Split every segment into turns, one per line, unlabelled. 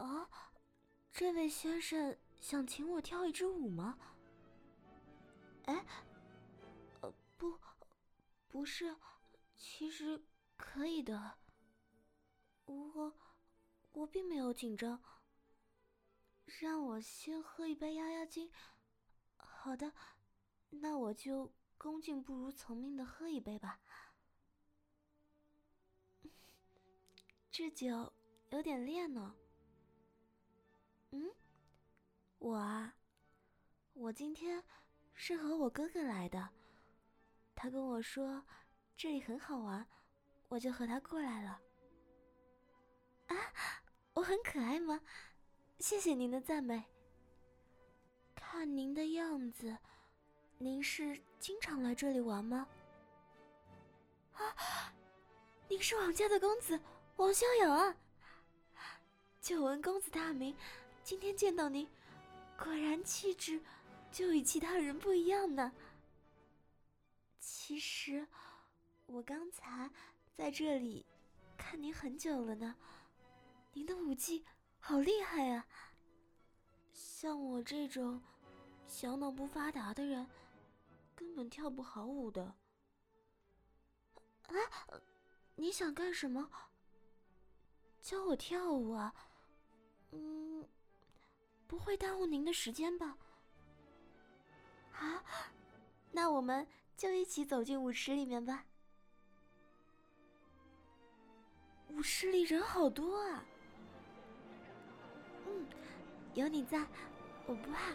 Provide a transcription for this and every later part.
啊，这位先生想请我跳一支舞吗？哎，不是，其实可以的。我并没有紧张。让我先喝一杯压压惊。好的，那我就恭敬不如从命的喝一杯吧。这酒有点烈呢。我今天是和我哥哥来的，他跟我说这里很好玩，我就和他过来了。啊，我很可爱吗？谢谢您的赞美。看您的样子，您是经常来这里玩吗？啊，您是王家的公子王逍遥啊！久闻公子大名，今天见到您，果然气质就与其他人不一样呢。其实，我刚才在这里看您很久了呢，您的舞技好厉害啊！像我这种小脑不发达的人，根本跳不好舞的。啊，你想干什么？教我跳舞啊？不会耽误您的时间吧？好，那我们就一起走进舞池里面吧。舞池里人好多啊。有你在，我不怕。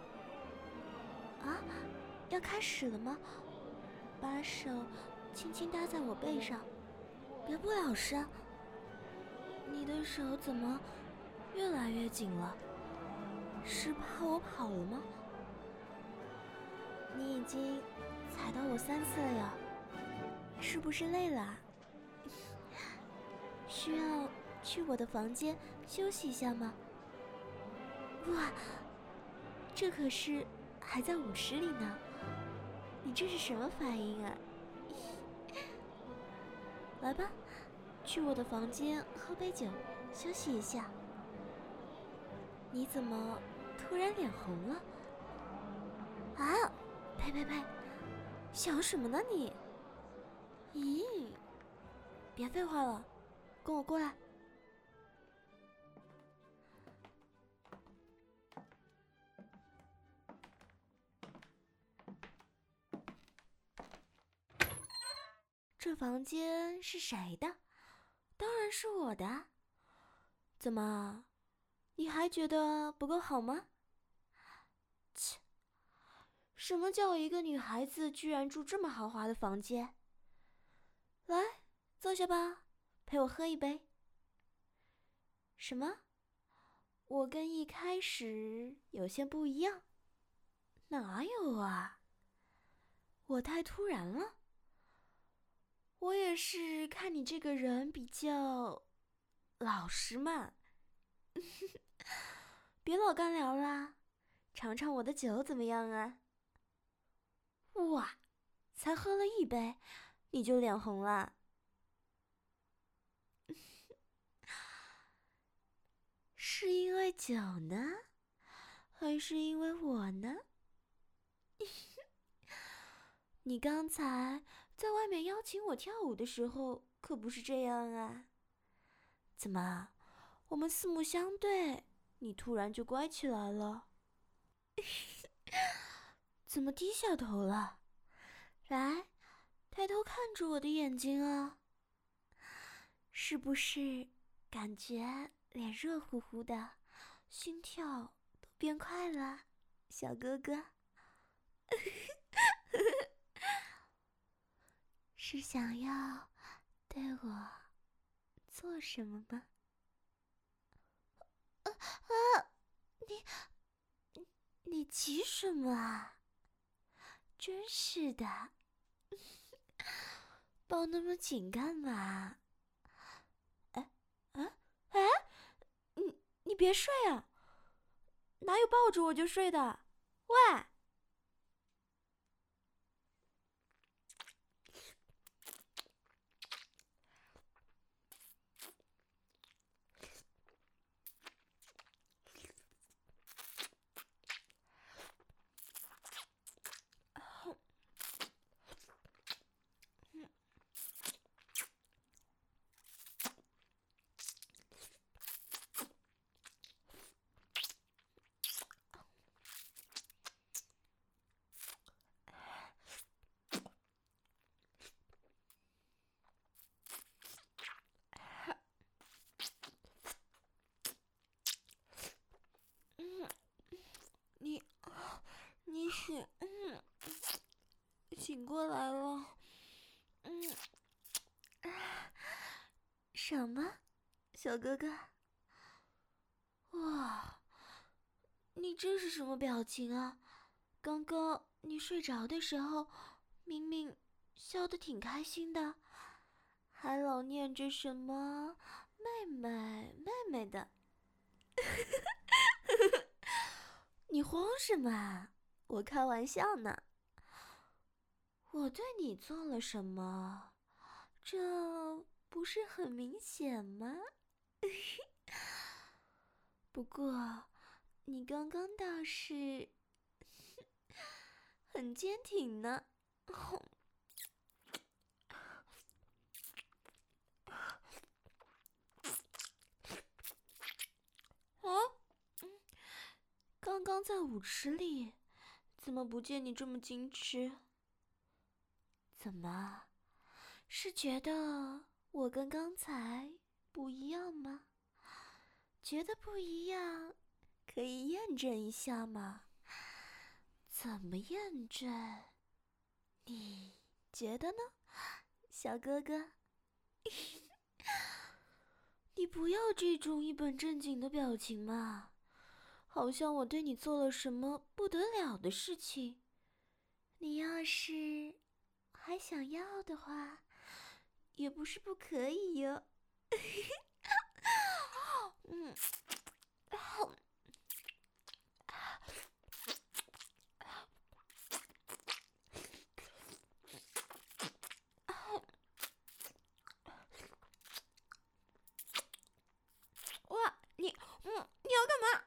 啊，要开始了吗？把手轻轻搭在我背上，别不老实啊。你的手怎么越来越紧了？是怕我跑了吗？你已经踩到我3次了呀，是不是累了啊？需要去我的房间休息一下吗？哇，这可是还在舞池里呢，你这是什么反应啊？来吧，去我的房间喝杯酒休息一下。你怎么突然脸红了？啊，呸呸呸，想什么呢你？咦，别废话了，跟我过来。这房间是谁的？当然是我的。怎么，你还觉得不够好吗？切，什么叫一个女孩子居然住这么豪华的房间？来，坐下吧，陪我喝一杯。什么？我跟一开始有些不一样？哪有啊？我太突然了。我也是看你这个人比较老实嘛。别老干聊啦，尝尝我的酒怎么样啊？哇，才喝了1杯，你就脸红了？是因为酒呢，还是因为我呢？你刚才在外面邀请我跳舞的时候，可不是这样啊。怎么，我们四目相对，你突然就乖起来了？怎么低下头了？来，抬头看着我的眼睛啊。是不是感觉脸热乎乎的，心跳都变快了，小哥哥？是想要对我做什么吗？你急什么啊？真是的，抱那么紧干嘛？哎哎，你别睡啊！哪有抱着我就睡的？喂！ 醒过来了。什么，小哥哥？哇，你这是什么表情啊？刚刚你睡着的时候，明明笑得挺开心的，还老念着什么妹妹妹妹的。你慌什么啊？我开玩笑呢。我对你做了什么？这不是很明显吗？不过，你刚刚倒是很坚挺呢。啊，刚刚在舞池里，怎么不见你这么矜持？怎么，是觉得我跟刚才不一样吗？觉得不一样，可以验证一下吗？怎么验证？你觉得呢，小哥哥？你不要这种一本正经的表情嘛，好像我对你做了什么不得了的事情。你要是还想要的话，也不是不可以哟。哇，你要干嘛？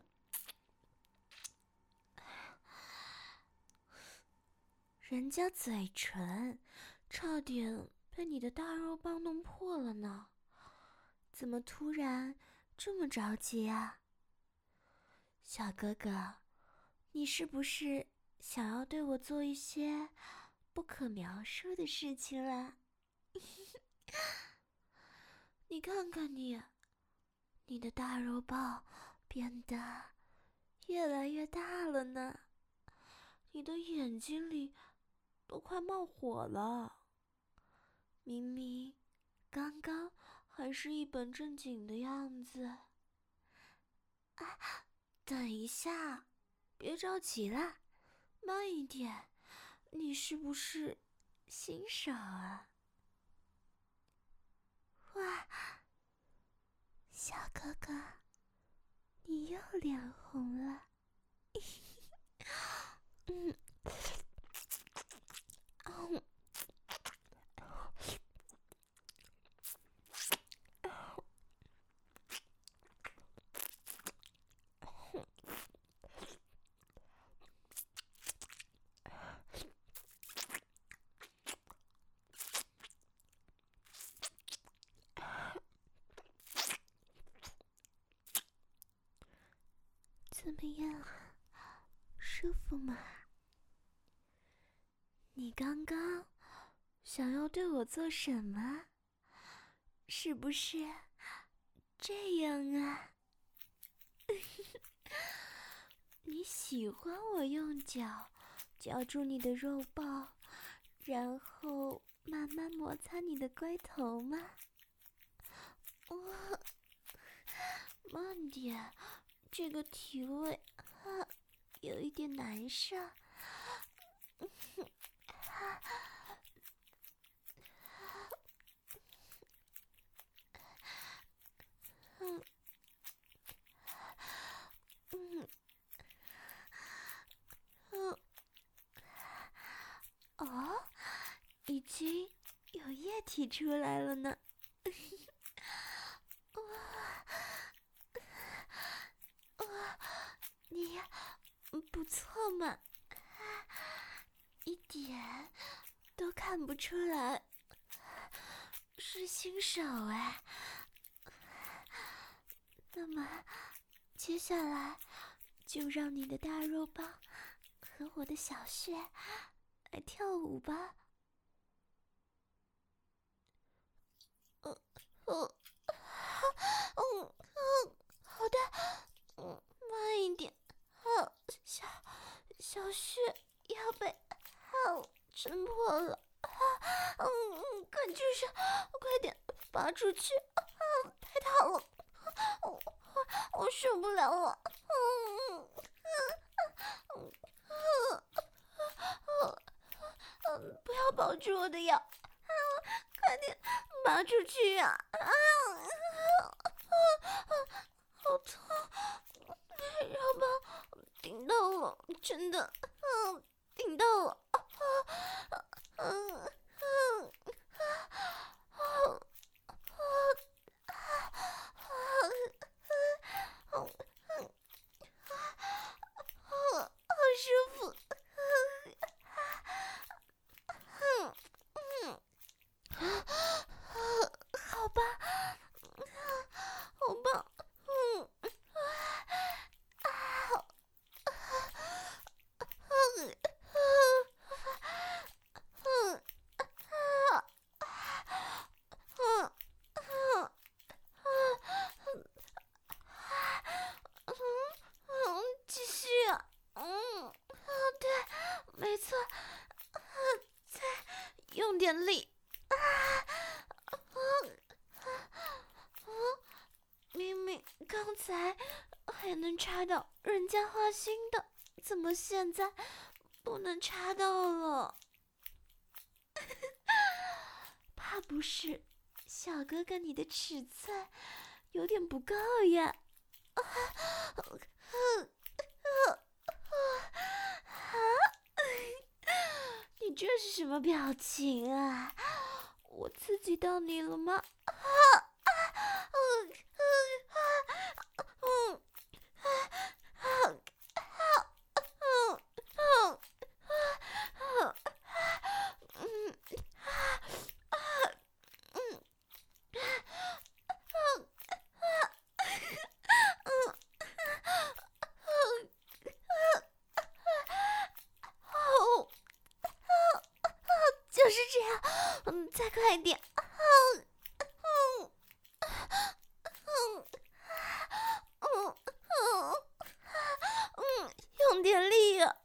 人家嘴唇差点被你的大肉棒弄破了呢，怎么突然这么着急啊？小哥哥，你是不是想要对我做一些不可描述的事情了？你看看你，你的大肉棒变得越来越大了呢，你的眼睛里都快冒火了。明明刚刚还是一本正经的样子。啊，等一下，别着急啦，慢一点。你是不是新手啊？哇，小哥哥，你又脸红了。怎么样，舒服吗？你刚刚想要对我做什么？是不是这样啊？你喜欢我用脚夹住你的肉棒，然后慢慢摩擦你的龟头吗？哇，慢点，这个体位有一点难受。哦，已经有液体出来了呢。你不错嘛，一点都看不出来是新手哎。那么接下来就让你的大肉棒和我的小穴来跳舞吧。好的，慢一点。小穴破了，快住手，快点拔出去，太烫了，我受不了了，不要抱住我的腰，快点拔出去呀！好痛，肉包顶到了，真的，顶到了，好舒服，好吧，好棒，继续啊，对，没错，再用点力，明明刚才还能插到人家花心的，怎么现在不能插到了？怕不是小哥哥你的尺寸有点不够呀？你这是什么表情啊？我刺激到你了吗？就是这样，再快一点，用点力啊！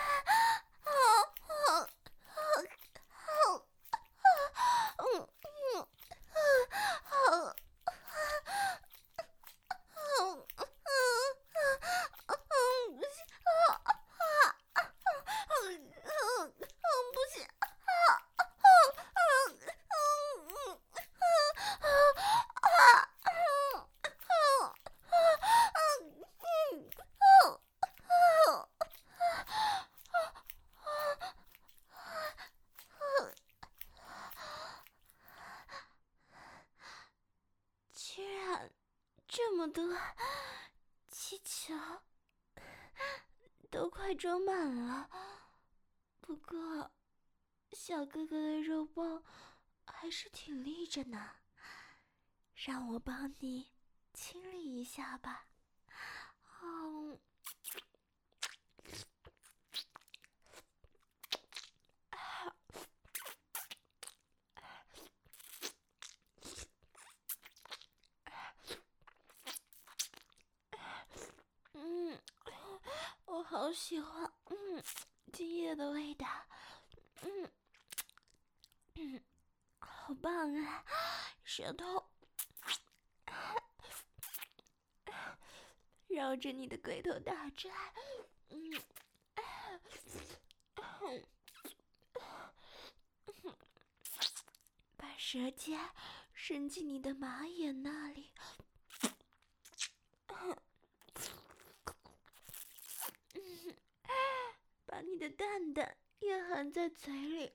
不行！居然这么多气球，都快装满了。不过，小哥哥的肉包还是挺立着呢，让我帮你清理一下吧。我好喜欢精液的味道，好棒啊！舌头绕着你的龟头打转，把舌尖伸进你的马眼那里，把你的蛋蛋也含在嘴里，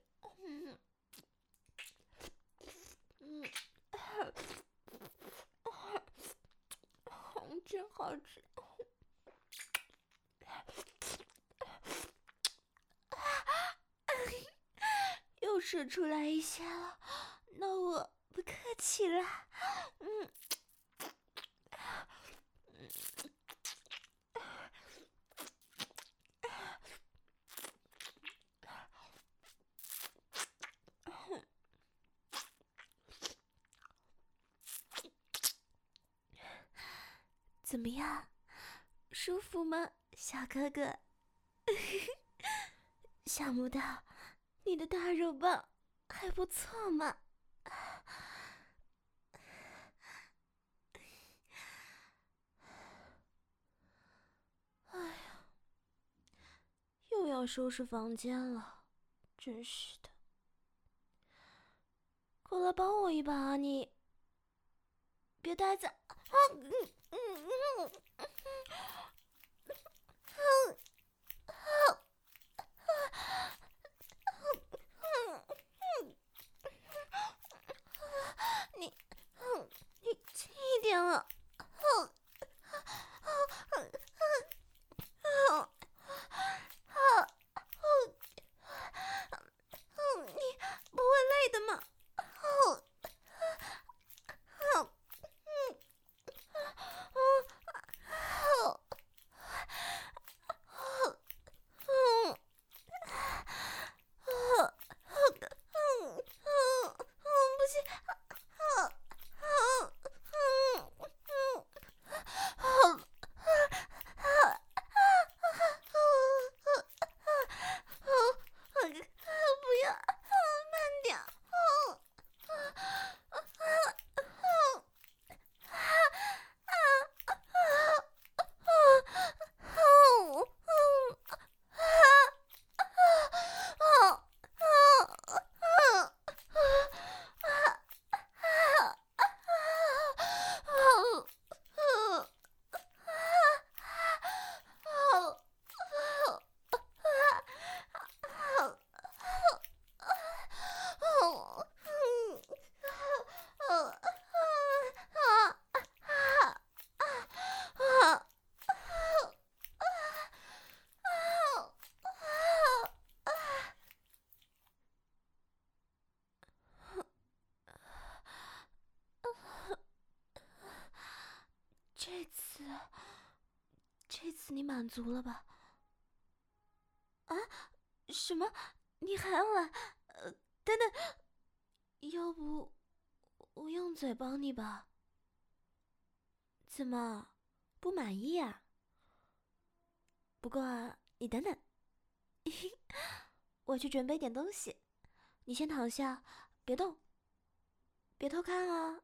真好吃。又射出来一些了，那我不客气了。怎么样，舒服吗，小哥哥？想不到你的大肉棒还不错嘛。哎呀，又要收拾房间了，真是的。过来帮我一把啊你！别呆着！你轻一点啊！你不会累的吗？不行！不要，慢点！这次你满足了吧？啊？什么？你还要来？等等，要不我用嘴帮你吧？怎么，不满意啊？不过你等等，我去准备点东西，你先躺下，别动，别偷看啊，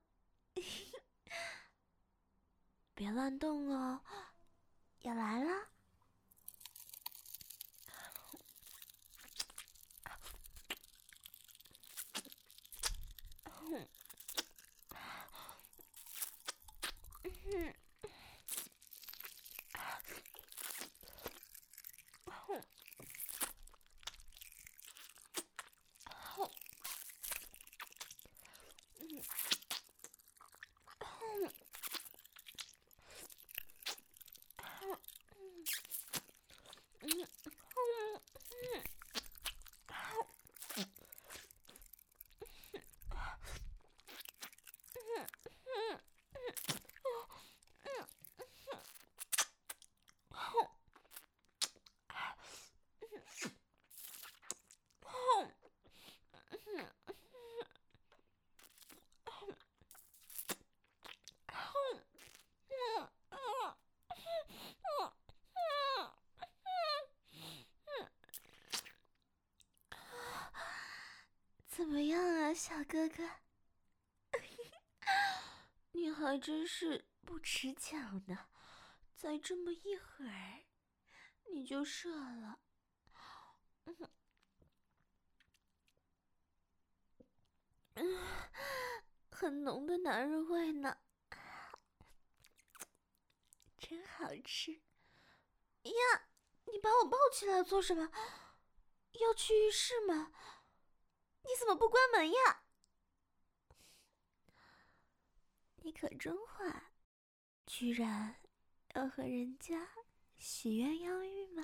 别乱动哦，要来啦！怎么样啊，小哥哥？你还真是不持久呢，才这么一会儿，你就射了。很浓的男人味呢，真好吃呀！你把我抱起来做什么？要去浴室吗？你怎么不关门呀？你可真坏，居然要和人家许愿要浴吗？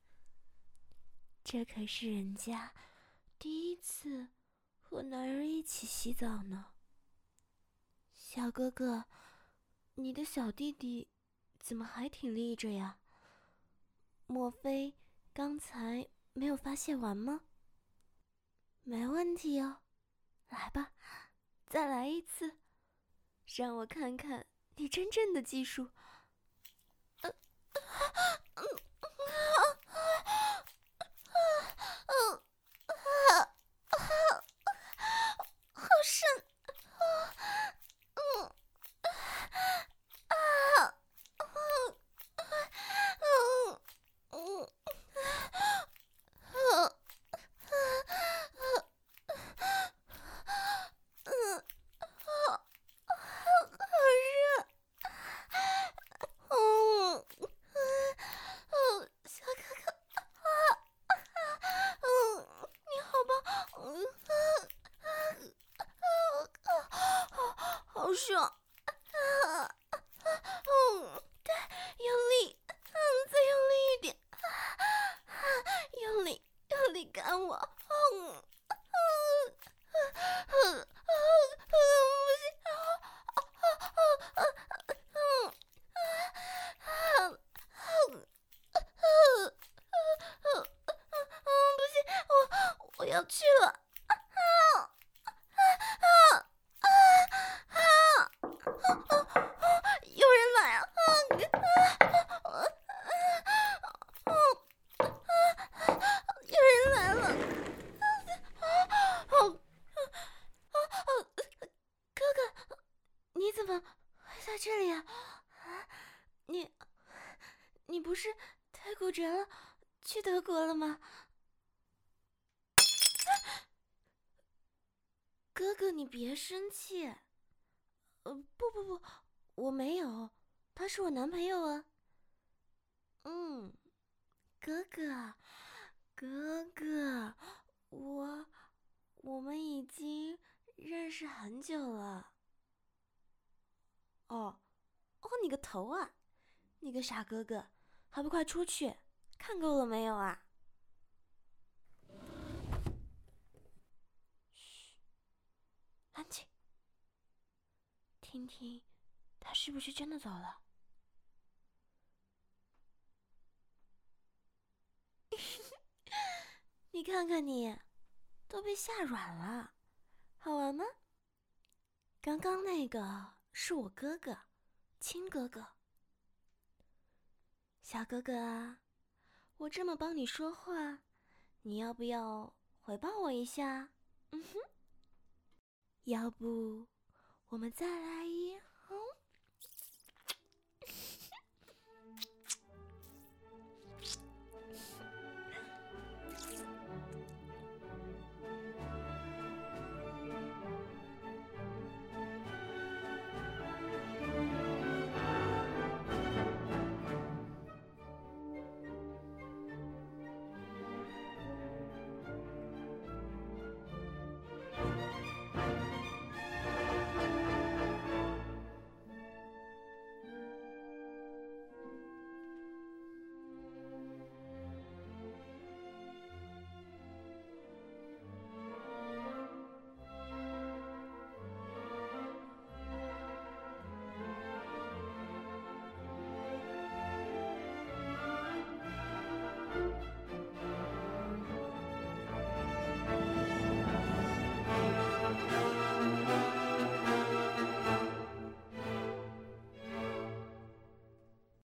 这可是人家第一次和男人一起洗澡呢。小哥哥，你的小弟弟怎么还挺立着呀？莫非刚才没有发泄完吗？没问题哦，来吧，再来一次，让我看看你真正的技术。 要去了。有人来啊！有人来了！哥哥，你怎么会在这里啊？你不是腿骨折了，去德国了吗？哥哥，你别生气。不，我没有，他是我男朋友啊。哥哥，我们已经认识很久了。哦，你个头啊！你个傻哥哥，还不快出去！看够了没有啊？嘘，安静，听听，他是不是真的走了？你看看你，都被吓软了，好玩吗？刚刚那个是我哥哥，亲哥哥。小哥哥啊，我这么帮你说话，你要不要回报我一下？要不我们再来一